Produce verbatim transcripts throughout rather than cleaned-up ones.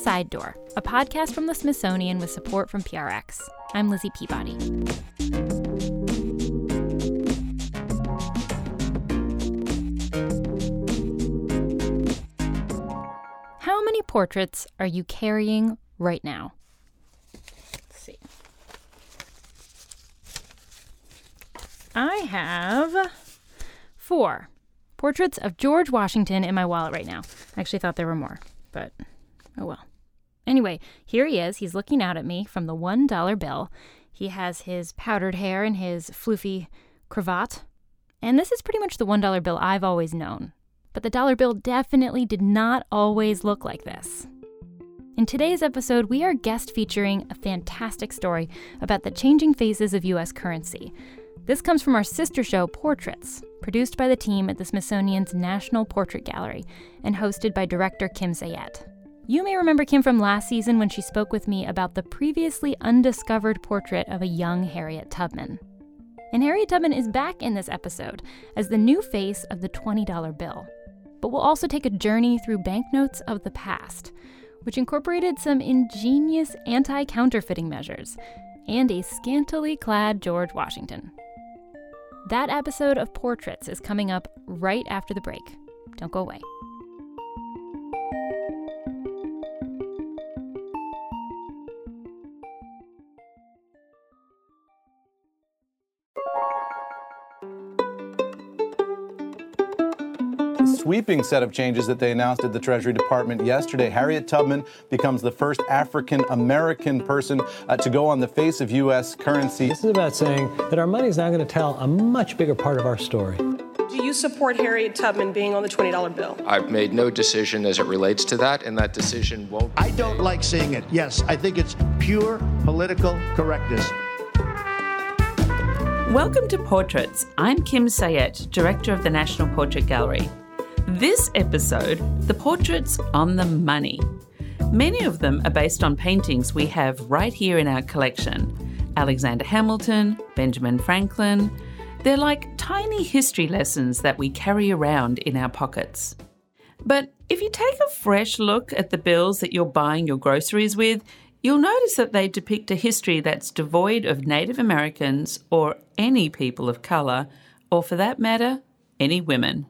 Side Door, a podcast from the Smithsonian with support from P R X. I'm Lizzie Peabody. How many portraits are you carrying right now? Let's see. I have four portraits of George Washington in my wallet right now. I actually thought there were more, but oh well. Anyway, here he is. He's looking out at me from the one dollar bill. He has his powdered hair and his floofy cravat. And this is pretty much the one dollar bill I've always known. But the dollar bill definitely did not always look like this. In today's episode, we are guest featuring a fantastic story about the changing faces of U S currency. This comes from our sister show, Portraits, produced by the team at the Smithsonian's National Portrait Gallery and hosted by director Kim Sayette. You may remember Kim from last season when she spoke with me about the previously undiscovered portrait of a young Harriet Tubman. And Harriet Tubman is back in this episode as the new face of the twenty dollar bill. But we'll also take a journey through banknotes of the past, which incorporated some ingenious anti-counterfeiting measures and a scantily clad George Washington. That episode of Portraits is coming up right after the break. Don't go away. Sweeping set of changes that they announced at the Treasury Department yesterday. Harriet Tubman becomes the first African-American person uh, to go on the face of U S currency. This is about saying that our money is now going to tell a much bigger part of our story. Do you support Harriet Tubman being on the twenty dollar bill? I've made no decision as it relates to that, and that decision won't... I don't like seeing it. Yes, I think it's pure political correctness. Welcome to Portraits. I'm Kim Sayette, Director of the National Portrait Gallery. This episode, the portraits on the money. Many of them are based on paintings we have right here in our collection. Alexander Hamilton, Benjamin Franklin. They're like tiny history lessons that we carry around in our pockets. But if you take a fresh look at the bills that you're buying your groceries with, you'll notice that they depict a history that's devoid of Native Americans or any people of colour, or for that matter, any women.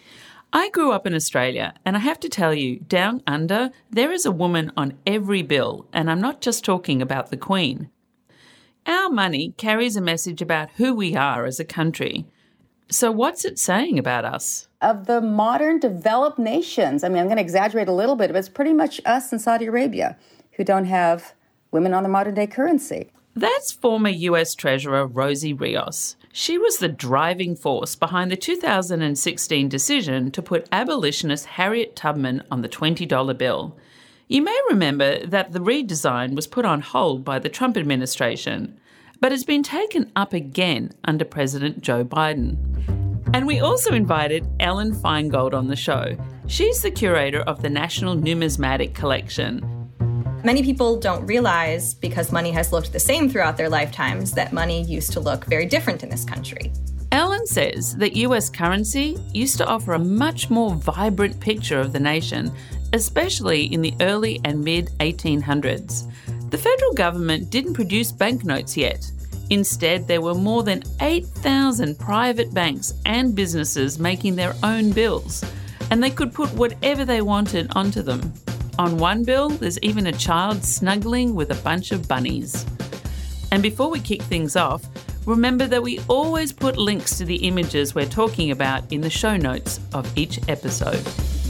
I grew up in Australia, and I have to tell you, down under, there is a woman on every bill, and I'm not just talking about the Queen. Our money carries a message about who we are as a country. So what's it saying about us? Of the modern developed nations, I mean, I'm going to exaggerate a little bit, but it's pretty much us and Saudi Arabia who don't have women on the modern-day currency. That's former U S Treasurer Rosie Rios. She was the driving force behind the two thousand sixteen decision to put abolitionist Harriet Tubman on the twenty dollar bill. You may remember that the redesign was put on hold by the Trump administration, but has been taken up again under President Joe Biden. And we also invited Ellen Feingold on the show. She's the curator of the National Numismatic Collection. Many people don't realize, because money has looked the same throughout their lifetimes, that money used to look very different in this country. Ellen says that U S currency used to offer a much more vibrant picture of the nation, especially in the early and mid eighteen hundreds. The federal government didn't produce banknotes yet. Instead, there were more than eight thousand private banks and businesses making their own bills, and they could put whatever they wanted onto them. On one bill, there's even a child snuggling with a bunch of bunnies. And before we kick things off, remember that we always put links to the images we're talking about in the show notes of each episode.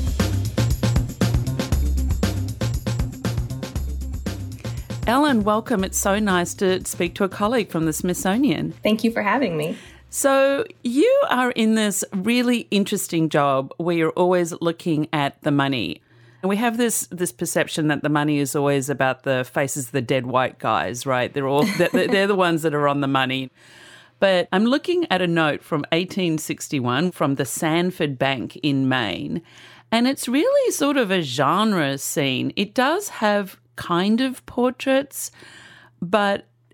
Ellen, welcome. It's so nice to speak to a colleague from the Smithsonian. Thank you for having me. So you are in this really interesting job where you're always looking at the money. And we have this this perception that the money is always about the faces of the dead white guys, right? They're all they're, they're the ones that are on the money. But I'm looking at a note from eighteen sixty-one from the Sanford Bank in Maine, and it's really sort of a genre scene. It does have kind of portraits, but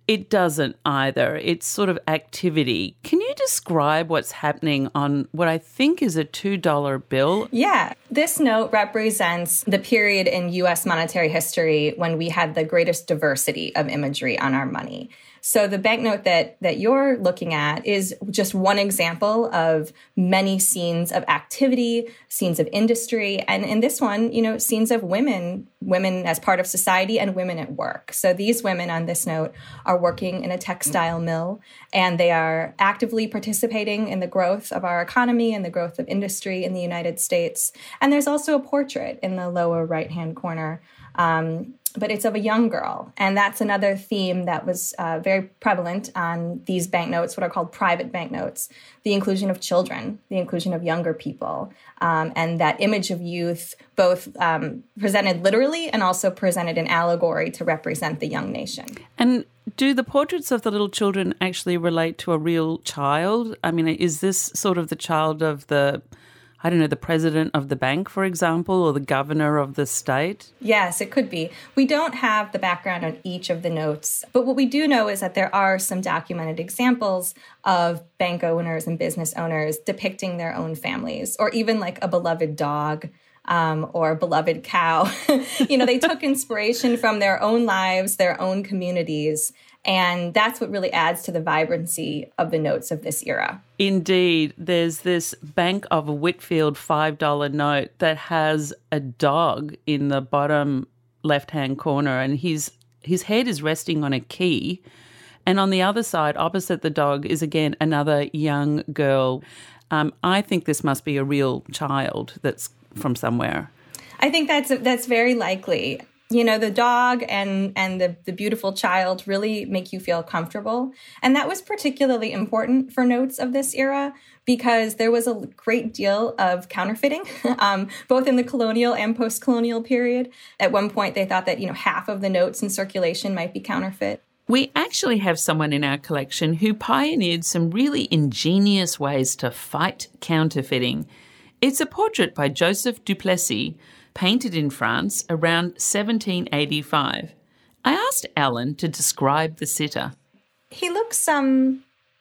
It doesn't either. It's sort of activity. Can you describe what's happening on what I think is a two dollar bill? Yeah. This note represents the period in U S monetary history when we had the greatest diversity of imagery on our money. So the banknote that that you're looking at is just one example of many scenes of activity, scenes of industry, and in this one, you know, scenes of women, women as part of society and women at work. So these women on this note are working in a textile mill, and they are actively participating in the growth of our economy and the growth of industry in the United States. And there's also a portrait in the lower right-hand corner. Um, but it's of a young girl. And that's another theme that was uh, very prevalent on these banknotes, what are called private banknotes, the inclusion of children, the inclusion of younger people, um, and that image of youth, both um, presented literally and also presented in allegory to represent the young nation. And do the portraits of the little children actually relate to a real child? I mean, is this sort of the child of the... I don't know, the president of the bank, for example, or the governor of the state? Yes, it could be. We don't have the background on each of the notes, but what we do know is that there are some documented examples of bank owners and business owners depicting their own families, or even like a beloved dog um, or a beloved cow. You know, they took inspiration from their own lives, their own communities, and that's what really adds to the vibrancy of the notes of this era. Indeed. There's this Bank of Whitfield five dollar note that has a dog in the bottom left-hand corner, and his, his head is resting on a key. And on the other side, opposite the dog, is again another young girl. Um, I think this must be a real child that's from somewhere. I think that's that's very likely. You know, the dog and and the, the beautiful child really make you feel comfortable. And that was particularly important for notes of this era because there was a great deal of counterfeiting, um, both in the colonial and post-colonial period. At one point, they thought that, you know, half of the notes in circulation might be counterfeit. We actually have someone in our collection who pioneered some really ingenious ways to fight counterfeiting. It's a portrait by Joseph Duplessis, painted in France around seventeen eighty-five. I asked Alan to describe the sitter. He looks um,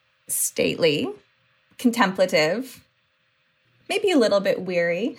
stately, contemplative, maybe a little bit weary.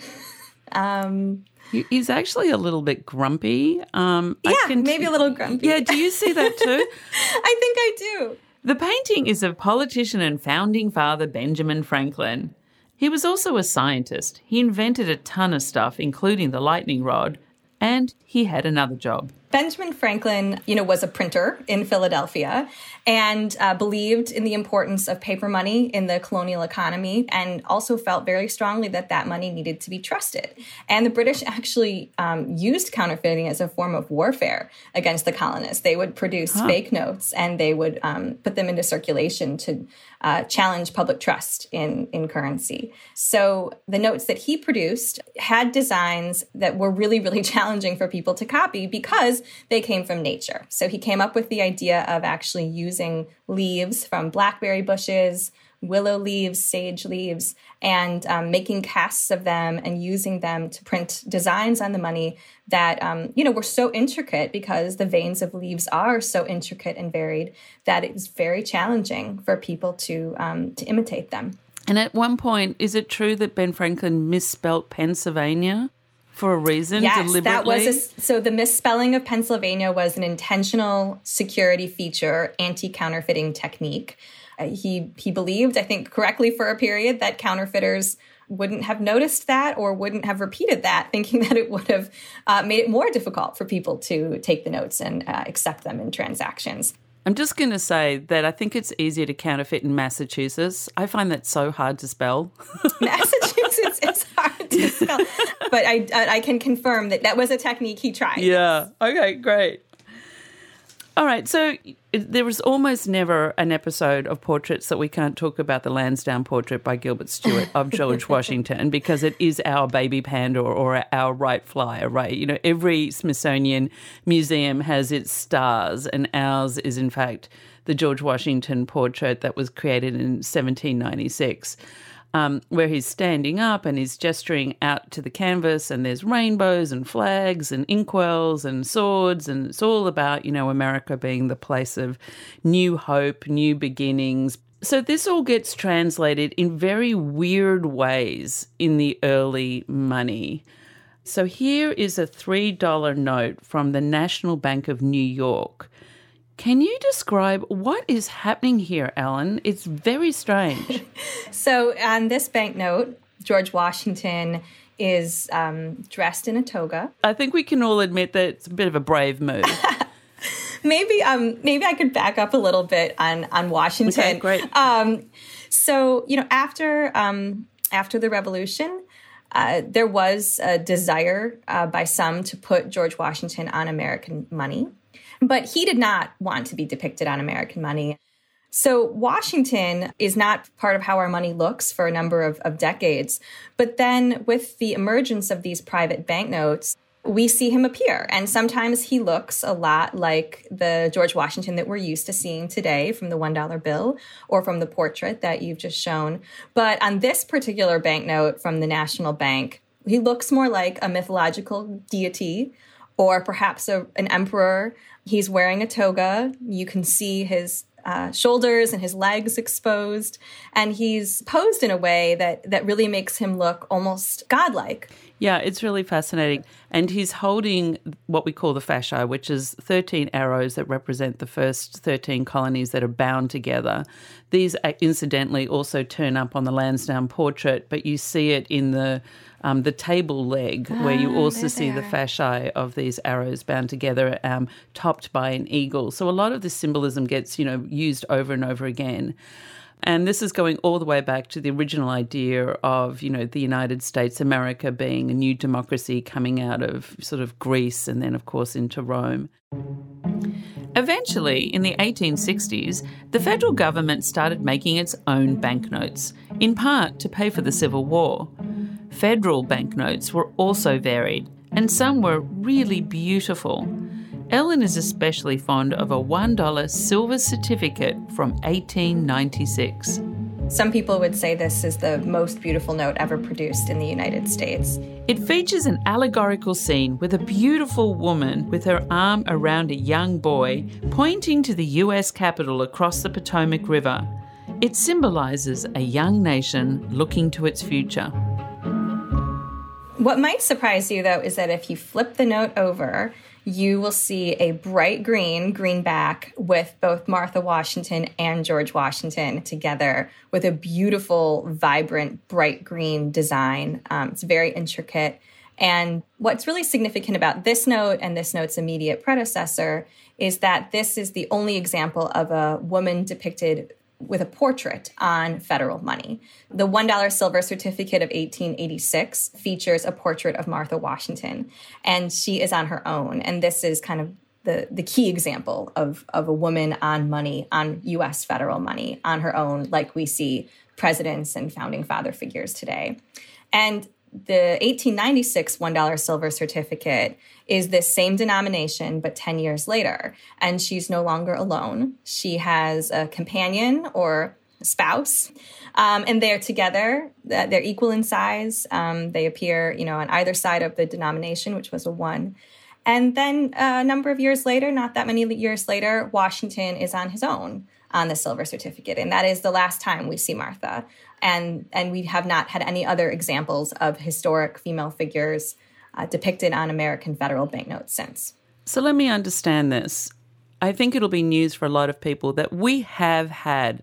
um, He's actually a little bit grumpy. Um, yeah, I can, maybe a little grumpy. Yeah, do you see that too? I think I do. The painting is of politician and founding father Benjamin Franklin. He was also a scientist. He invented a ton of stuff, including the lightning rod, and he had another job. Benjamin Franklin, you know, was a printer in Philadelphia and uh, believed in the importance of paper money in the colonial economy and also felt very strongly that that money needed to be trusted. And the British actually um, used counterfeiting as a form of warfare against the colonists. They would produce huh. fake notes and they would um, put them into circulation to uh, challenge public trust in, in currency. So the notes that he produced had designs that were really, really challenging for people to copy because they came from nature. So he came up with the idea of actually using leaves from blackberry bushes, willow leaves, sage leaves, and um, making casts of them and using them to print designs on the money that, um, you know, were so intricate because the veins of leaves are so intricate and varied that it was very challenging for people to um, to imitate them. And at one point, is it true that Ben Franklin misspelt Pennsylvania? For a reason, yes, deliberately? that was a, so the misspelling of Pennsylvania was an intentional security feature, anti-counterfeiting technique. Uh, he he believed, I think correctly for a period, that counterfeiters wouldn't have noticed that or wouldn't have repeated that, thinking that it would have uh, made it more difficult for people to take the notes and uh, accept them in transactions. I'm just going to say that I think it's easier to counterfeit in Massachusetts. I find that so hard to spell. Massachusetts is hard to spell. But I, I can confirm that that was a technique he tried. Yeah. Okay, great. All right, so there was almost never an episode of Portraits that we can't talk about the Lansdowne portrait by Gilbert Stuart of George Washington because it is our baby panda or our Wright Flyer, right? You know, every Smithsonian museum has its stars and ours is, in fact, the George Washington portrait that was created in seventeen ninety-six. um, where he's standing up and he's gesturing out to the canvas, and there's rainbows and flags and inkwells and swords, and it's all about, you know, America being the place of new hope, new beginnings. So this all gets translated in very weird ways in the early money. So here is a three dollar note from the National Bank of New York. Can you describe what is happening here, Ellen? It's very strange. So on this banknote, George Washington is um, dressed in a toga. I think we can all admit that it's a bit of a brave move. maybe um, maybe I could back up a little bit on, on Washington. Okay, great. Um, so, you know, after, um, after the Revolution, uh, there was a desire uh, by some to put George Washington on American money. But he did not want to be depicted on American money. So Washington is not part of how our money looks for a number of, of decades. But then with the emergence of these private banknotes, we see him appear. And sometimes he looks a lot like the George Washington that we're used to seeing today from the one dollar bill or from the portrait that you've just shown. But on this particular banknote from the National Bank, he looks more like a mythological deity or perhaps a, an emperor. He's wearing a toga. You can see his uh, shoulders and his legs exposed. And he's posed in a way that, that really makes him look almost godlike. Yeah, it's really fascinating. And he's holding what we call the fascia, which is thirteen arrows that represent the first thirteen colonies that are bound together. These incidentally also turn up on the Lansdowne portrait, but you see it in the um, the table leg, ah, where you also see the fasciae of these arrows bound together, um, topped by an eagle. So a lot of this symbolism gets, you know, used over and over again. And this is going all the way back to the original idea of, you know, the United States, America being a new democracy coming out of sort of Greece and then, of course, into Rome. Eventually, in the eighteen sixties, the federal government started making its own banknotes, in part to pay for the Civil War. Federal banknotes were also varied, and some were really beautiful. Ellen is especially fond of a one dollar silver certificate from eighteen ninety-six. Some people would say this is the most beautiful note ever produced in the United States. It features an allegorical scene with a beautiful woman with her arm around a young boy pointing to the U S Capitol across the Potomac River. It symbolises a young nation looking to its future. What might surprise you, though, is that if you flip the note over, you will see a bright green greenback with both Martha Washington and George Washington together with a beautiful, vibrant, bright green design. Um, it's very intricate. And what's really significant about this note and this note's immediate predecessor is that this is the only example of a woman depicted with a portrait on federal money. The one dollar silver certificate of eighteen eighty-six features a portrait of Martha Washington, and she is on her own. And this is kind of the, the key example of, of a woman on money, on U S federal money, on her own, like we see presidents and founding father figures today. And the eighteen ninety-six one dollar silver certificate is this same denomination, but ten years later. And she's no longer alone. She has a companion or a spouse, um, and they're together. They're equal in size. Um, they appear, you know, on either side of the denomination, which was a one. And then a number of years later, not that many years later, Washington is on his own on the silver certificate. And that is the last time we see Martha. And and we have not had any other examples of historic female figures uh, depicted on American federal banknotes since. So let me understand this. I think it'll be news for a lot of people that we have had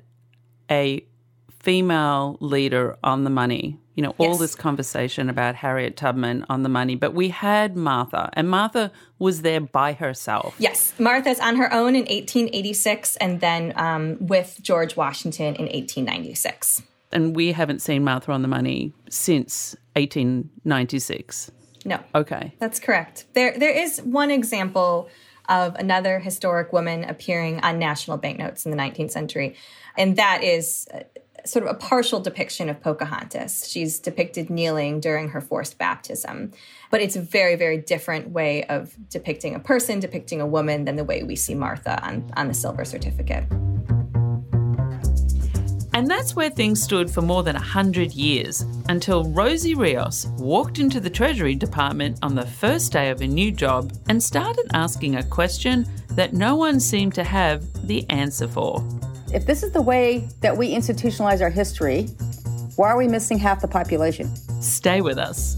a female leader on the money. You know, all Yes. this conversation about Harriet Tubman on the money, but we had Martha, and Martha was there by herself. Yes, Martha's on her own in eighteen eighty-six and then um, with George Washington in eighteen ninety-six. And we haven't seen Martha on the money since eighteen ninety-six. No. Okay. That's correct. There, there is one example of another historic woman appearing on national banknotes in the nineteenth century, and that is uh, sort of a partial depiction of Pocahontas. She's depicted kneeling during her forced baptism, but it's a very, very different way of depicting a person, depicting a woman, than the way we see Martha on, on the silver certificate. And that's where things stood for more than one hundred years, until Rosie Rios walked into the Treasury Department on the first day of a new job and started asking a question that no one seemed to have the answer for. If this is the way that we institutionalize our history, why are we missing half the population? Stay with us.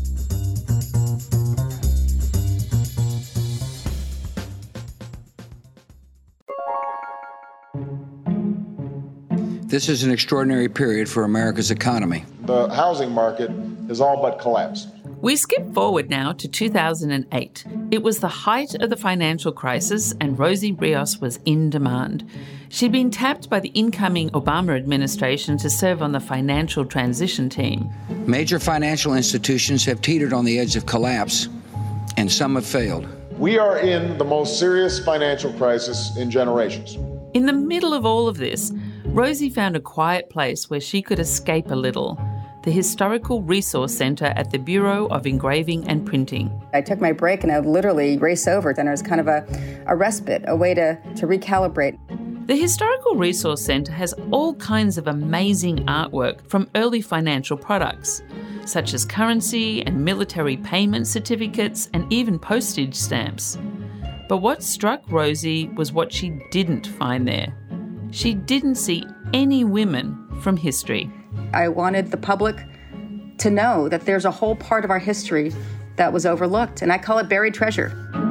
This is an extraordinary period for America's economy. The housing market has all but collapsed. We skip forward now to two thousand eight. It was the height of the financial crisis and Rosie Rios was in demand. She'd been tapped by the incoming Obama administration to serve on the financial transition team. Major financial institutions have teetered on the edge of collapse, and some have failed. We are in the most serious financial crisis in generations. In the middle of all of this, Rosie found a quiet place where she could escape a little. The Historical Resource Centre at the Bureau of Engraving and Printing. I took my break and I would literally race over, and it was kind of a, a respite, a way to, to recalibrate. The Historical Resource Centre has all kinds of amazing artwork from early financial products, such as currency and military payment certificates and even postage stamps. But what struck Rosie was what she didn't find there. She didn't see any women from history. I wanted the public to know that there's a whole part of our history that was overlooked, and I call it buried treasure.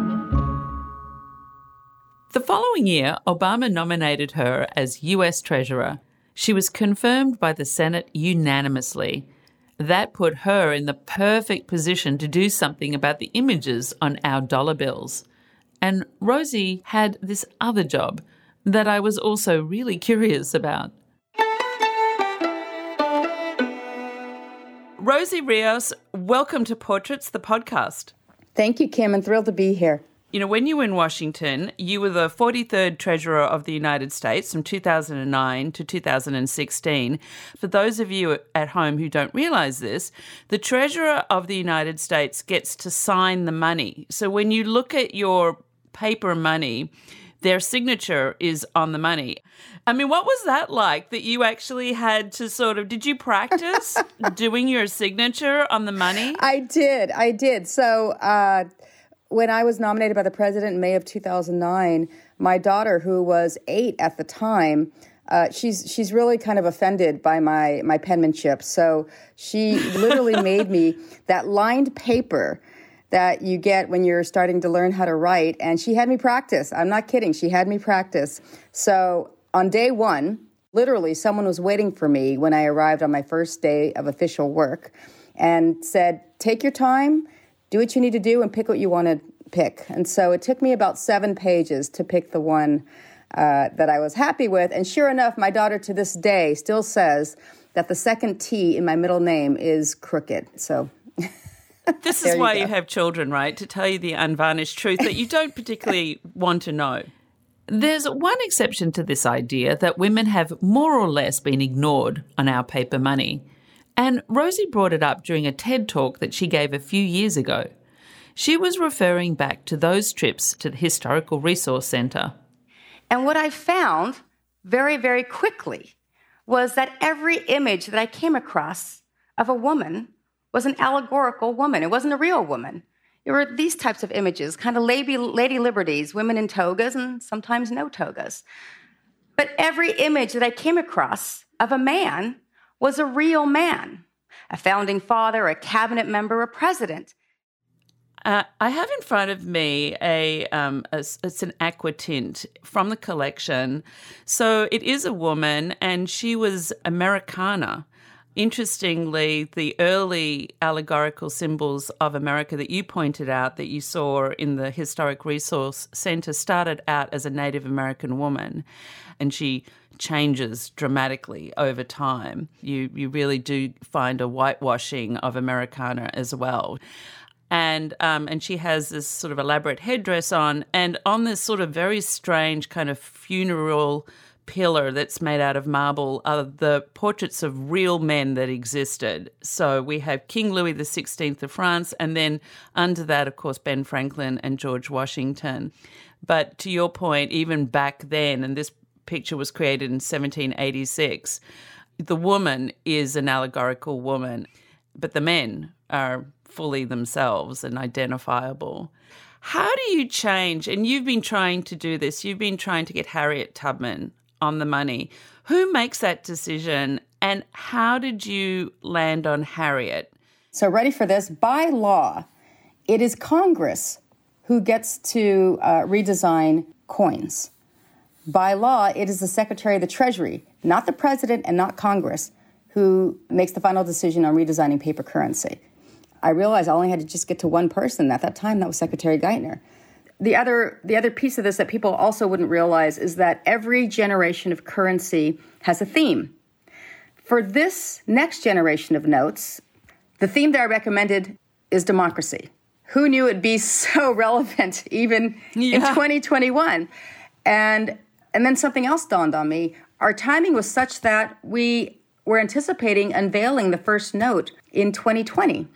The following year, Obama nominated her as U S Treasurer. She was confirmed by the Senate unanimously. That put her in the perfect position to do something about the images on our dollar bills. And Rosie had this other job that I was also really curious about. Rosie Rios, welcome to Portraits, the podcast. Thank you, Kim. I'm thrilled to be here. You know, when you were in Washington, you were the forty-third Treasurer of the United States from two thousand nine to two thousand sixteen. For those of you at home who don't realise this, the Treasurer of the United States gets to sign the money. So when you look at your paper money, their signature is on the money. I mean, what was that like, that you actually had to sort of, did you practice doing your signature on the money? I did. I did. So uh, when I was nominated by the president in May of two thousand nine, my daughter, who was eight at the time, uh, she's she's really kind of offended by my, my penmanship. So she literally made me that lined paper that you get when you're starting to learn how to write. And she had me practice. I'm not kidding. She had me practice. So on day one, literally someone was waiting for me when I arrived on my first day of official work and said, take your time, do what you need to do, and pick what you want to pick. And so it took me about seven pages to pick the one uh, that I was happy with. And sure enough, my daughter to this day still says that the second T in my middle name is crooked. So... This is why you, you have children, right? To tell you the unvarnished truth that you don't particularly want to know. There's one exception to this idea that women have more or less been ignored on our paper money. And Rosie brought it up during a TED Talk that she gave a few years ago. She was referring back to those trips to the Historical Resource Centre. And what I found very, very quickly was that every image that I came across of a woman was an allegorical woman. It wasn't a real woman. There were these types of images, kind of lady, lady liberties, women in togas and sometimes no togas. But every image that I came across of a man was a real man, a founding father, a cabinet member, a president. Uh, I have in front of me a, um, a, it's an aquatint from the collection. So it is a woman, and she was Americana. Interestingly, the early allegorical symbols of America that you pointed out that you saw in the Historic Resource Centre started out as a Native American woman, and she changes dramatically over time. You you really do find a whitewashing of Americana as well. And um, and she has this sort of elaborate headdress on, and on this sort of very strange kind of funeral pillar that's made out of marble are the portraits of real men that existed. So we have King Louis the sixteenth of France, and then under that, of course, Ben Franklin and George Washington. But to your point, even back then, and this picture was created in seventeen eighty-six, the woman is an allegorical woman, but the men are fully themselves and identifiable. How do you change, and you've been trying to do this, you've been trying to get Harriet Tubman on the money. Who makes that decision, and how did you land on Harriet? So ready for this? By law, it is Congress who gets to uh, redesign coins. By law, it is the Secretary of the Treasury, not the President and not Congress, who makes the final decision on redesigning paper currency. I realized I only had to just get to one person. At that time, that was Secretary Geithner. The other, the other piece of this that people also wouldn't realize is that every generation of currency has a theme. For this next generation of notes, the theme that I recommended is democracy. Who knew it'd be so relevant even yeah. in twenty twenty-one? And, and then something else dawned on me. Our timing was such that we were anticipating unveiling the first note in twenty twenty.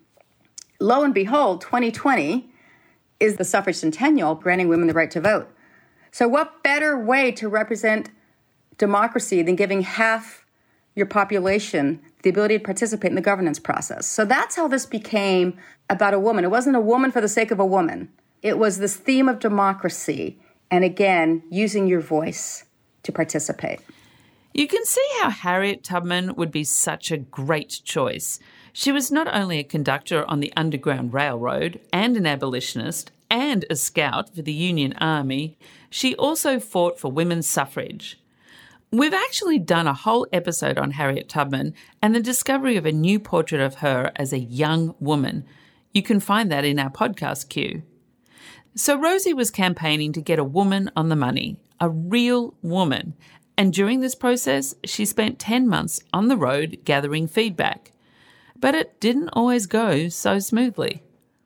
Lo and behold, twenty twenty is the suffrage centennial, granting women the right to vote. So what better way to represent democracy than giving half your population the ability to participate in the governance process? So that's how this became about a woman. It wasn't a woman for the sake of a woman. It was this theme of democracy, and again, using your voice to participate. You can see how Harriet Tubman would be such a great choice. She was not only a conductor on the Underground Railroad and an abolitionist and a scout for the Union Army, she also fought for women's suffrage. We've actually done a whole episode on Harriet Tubman and the discovery of a new portrait of her as a young woman. You can find that in our podcast queue. So Rosie was campaigning to get a woman on the money, a real woman, and during this process, she spent ten months on the road gathering feedback. But it didn't always go so smoothly.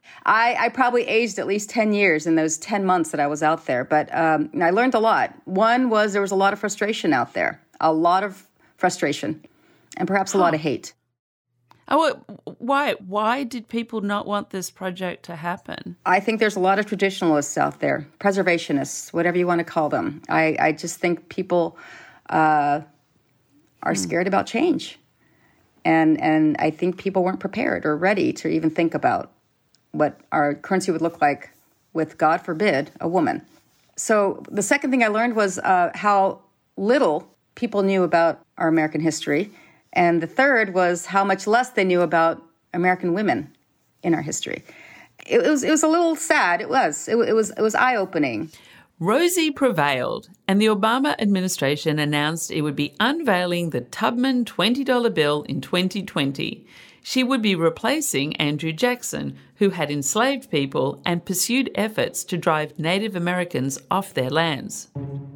I, I probably aged at least ten years in those ten months that I was out there, but um, I learned a lot. One was there was a lot of frustration out there, a lot of frustration, and perhaps a lot of hate. Oh, why? Why did people not want this project to happen? I think there's a lot of traditionalists out there, preservationists, whatever you want to call them. I, I just think people uh, are mm. scared about change. And and I think people weren't prepared or ready to even think about what our currency would look like with, God forbid, a woman. So the second thing I learned was uh, how little people knew about our American history. And the third was how much less they knew about American women in our history. It, it was it was a little sad. It was. It, it was it was eye-opening. Rosie prevailed, and the Obama administration announced it would be unveiling the Tubman twenty dollar bill in twenty twenty. She would be replacing Andrew Jackson, who had enslaved people and pursued efforts to drive Native Americans off their lands.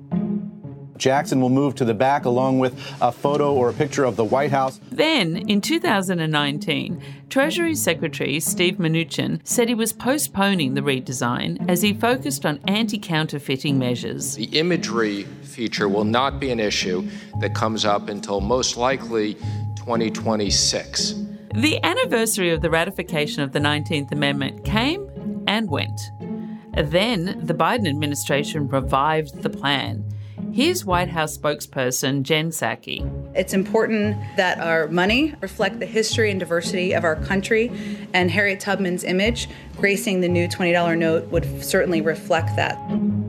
Jackson will move to the back along with a photo or a picture of the White House. Then, in two thousand nineteen, Treasury Secretary Steve Mnuchin said he was postponing the redesign as he focused on anti-counterfeiting measures. The imagery feature will not be an issue that comes up until most likely twenty twenty-six. The anniversary of the ratification of the nineteenth Amendment came and went. Then the Biden administration revived the plan. Here's White House spokesperson Jen Psaki. It's important that our money reflect the history and diversity of our country, and Harriet Tubman's image gracing the new twenty dollar note would certainly reflect that.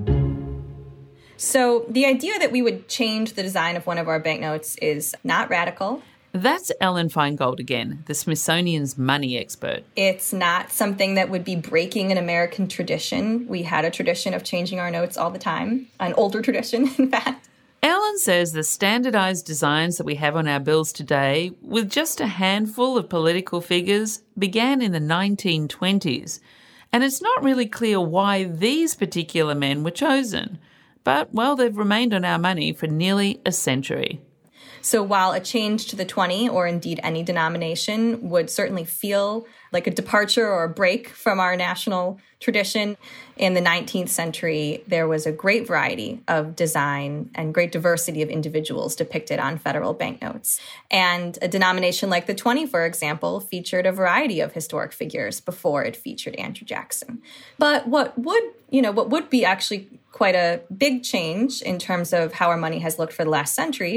So the idea that we would change the design of one of our banknotes is not radical. That's Ellen Feingold again, the Smithsonian's money expert. It's not something that would be breaking an American tradition. We had a tradition of changing our notes all the time, an older tradition, in fact. Ellen says the standardized designs that we have on our bills today, with just a handful of political figures, began in the nineteen twenties. And it's not really clear why these particular men were chosen. But, well, they've remained on our money for nearly a century. So while a change to the twenty, or indeed any denomination, would certainly feel like a departure or a break from our national tradition, in the nineteenth century, there was a great variety of design and great diversity of individuals depicted on federal banknotes. And a denomination like the twenty, for example, featured a variety of historic figures before it featured Andrew Jackson. But what would, you know, what would be actually quite a big change in terms of how our money has looked for the last century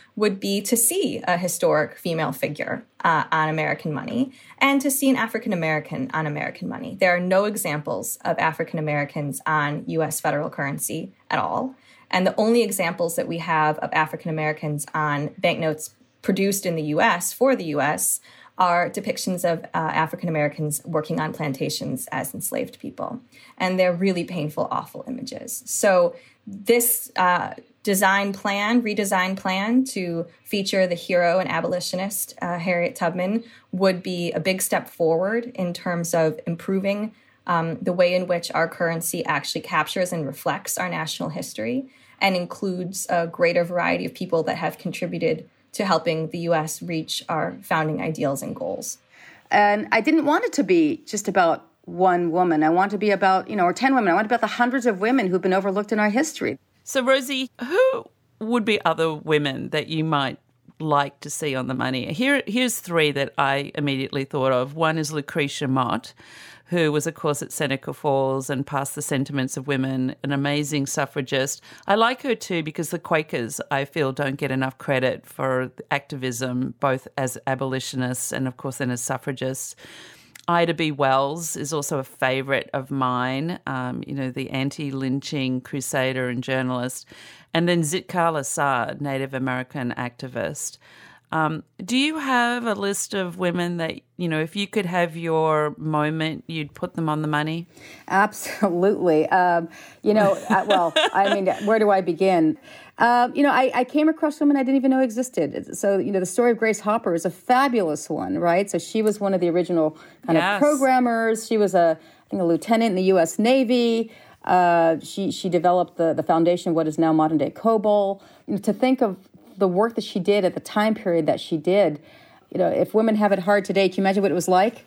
would be to see a historic female figure uh, on American money and to see an African American on American money. There are no examples of African Americans on U S federal currency at all. And the only examples that we have of African Americans on banknotes produced in the U S for the U S are depictions of uh, African Americans working on plantations as enslaved people. And they're really painful, awful images. So this uh, design plan, redesign plan to feature the hero and abolitionist uh, Harriet Tubman would be a big step forward in terms of improving um, the way in which our currency actually captures and reflects our national history and includes a greater variety of people that have contributed to helping the U S reach our founding ideals and goals. And I didn't want it to be just about one woman. I want it to be about, you know, or ten women. I want it to be about the hundreds of women who've been overlooked in our history. So, Rosie, who would be other women that you might like to see on the money? Here, here's three that I immediately thought of. One is Lucretia Mott, who was, of course, at Seneca Falls and passed the sentiments of women, an amazing suffragist. I like her too because the Quakers, I feel, don't get enough credit for activism, both as abolitionists and, of course, then as suffragists. Ida B. Wells is also a favourite of mine, um, you know, the anti-lynching crusader and journalist. And then Zitkala Saad, Native American activist. Um, do you have a list of women that, you know, if you could have your moment, you'd put them on the money? Absolutely. Um, you know, uh, well, I mean, where do I begin? Uh, you know, I, I came across women I didn't even know existed. So, you know, the story of Grace Hopper is a fabulous one, right? So she was one of the original kind yes. of programmers. She was a, I think, a lieutenant in the U S Navy. Uh, she she developed the, the foundation of what is now modern-day COBOL. You know, to think of the work that she did at the time period that she did, you know, if women have it hard today, can you imagine what it was like?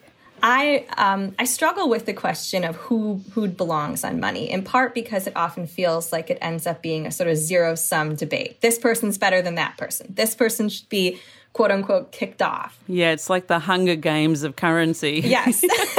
I um, I struggle with the question of who who belongs on money, in part because it often feels like it ends up being a sort of zero-sum debate. This person's better than that person. This person should be, quote unquote, kicked off. Yeah, it's like the Hunger Games of currency. Yes.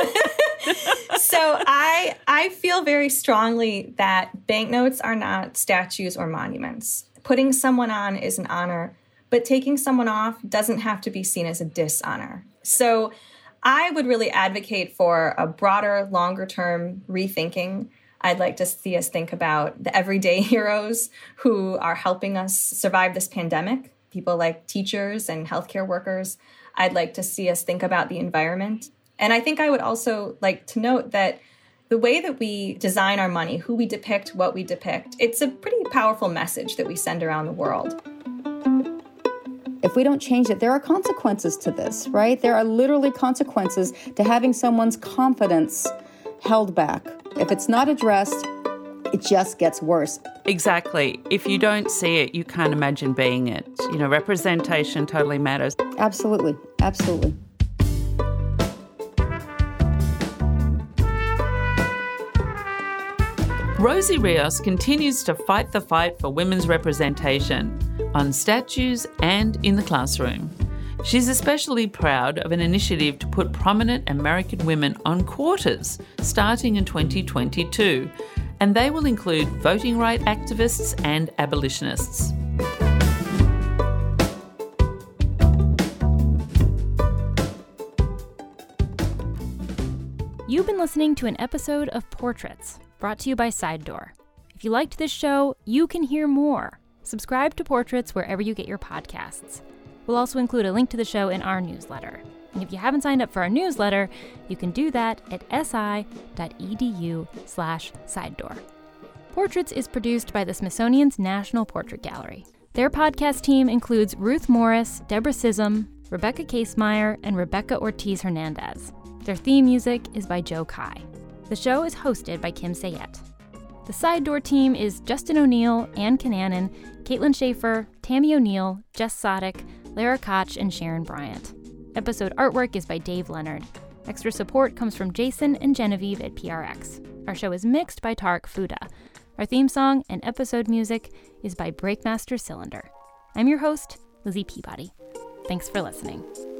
So I I feel very strongly that banknotes are not statues or monuments. Putting someone on is an honor, but taking someone off doesn't have to be seen as a dishonor. So I would really advocate for a broader, longer-term rethinking. I'd like to see us think about the everyday heroes who are helping us survive this pandemic, people like teachers and healthcare workers. I'd like to see us think about the environment. And I think I would also like to note that the way that we design our money, who we depict, what we depict, it's a pretty powerful message that we send around the world. If we don't change it, there are consequences to this, right? There are literally consequences to having someone's confidence held back. If it's not addressed, it just gets worse. Exactly. If you don't see it, you can't imagine being it. You know, representation totally matters. Absolutely. Absolutely. Rosie Rios continues to fight the fight for women's representation on statues and in the classroom. She's especially proud of an initiative to put prominent American women on quarters starting in twenty twenty-two, and they will include voting rights activists and abolitionists. You've been listening to an episode of Portraits, brought to you by Side Door. If you liked this show, you can hear more. Subscribe to Portraits wherever you get your podcasts. We'll also include a link to the show in our newsletter. And if you haven't signed up for our newsletter, you can do that at si.edu slash side door. Portraits is produced by the Smithsonian's National Portrait Gallery. Their podcast team includes Ruth Morris, Deborah Sissom, Rebecca Casemeyer, and Rebecca Ortiz Hernandez. Their theme music is by Joe Kai. The show is hosted by Kim Sayette. The Side Door team is Justin O'Neill, Ann Kinanen, Caitlin Schaefer, Tammy O'Neill, Jess Sodick, Lara Koch, and Sharon Bryant. Episode artwork is by Dave Leonard. Extra support comes from Jason and Genevieve at P R X. Our show is mixed by Tarek Fuda. Our theme song and episode music is by Breakmaster Cylinder. I'm your host, Lizzie Peabody. Thanks for listening.